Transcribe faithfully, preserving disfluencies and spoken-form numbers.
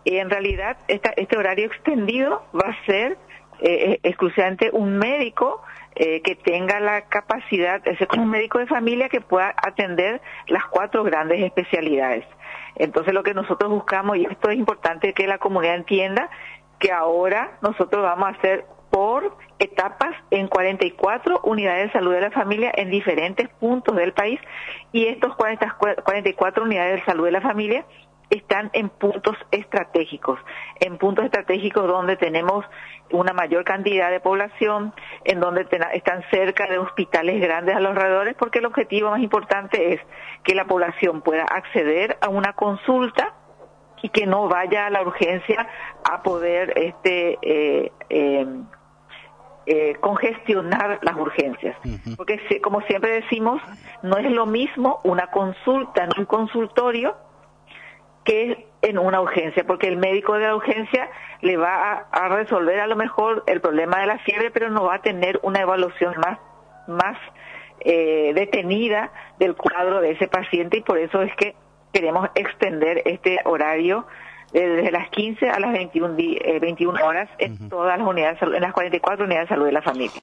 Y en realidad esta, este horario extendido va a ser eh, exclusivamente un médico eh, que tenga la capacidad, es como un médico de familia que pueda atender las cuatro grandes especialidades. Entonces lo que nosotros buscamos, y esto es importante que la comunidad entienda, que ahora nosotros vamos a hacer por etapas en cuarenta y cuatro unidades de salud de la familia en diferentes puntos del país, y estos cuarenta, cuarenta y cuatro unidades de salud de la familia están en puntos estratégicos, en puntos estratégicos donde tenemos una mayor cantidad de población, en donde ten, están cerca de hospitales grandes a los alrededores, porque el objetivo más importante es que la población pueda acceder a una consulta y que no vaya a la urgencia a poder este eh, eh, eh, congestionar las urgencias. Uh-huh. Porque como siempre decimos, no es lo mismo una consulta en un consultorio que en una urgencia, porque el médico de la urgencia le va a, a resolver a lo mejor el problema de la fiebre, pero no va a tener una evaluación más, más eh, detenida del cuadro de ese paciente, y por eso es que queremos extender este horario desde las quince a las veintiuna, eh, veintiuna horas en uh-huh. todas las unidades, en las cuarenta y cuatro unidades de salud de la familia.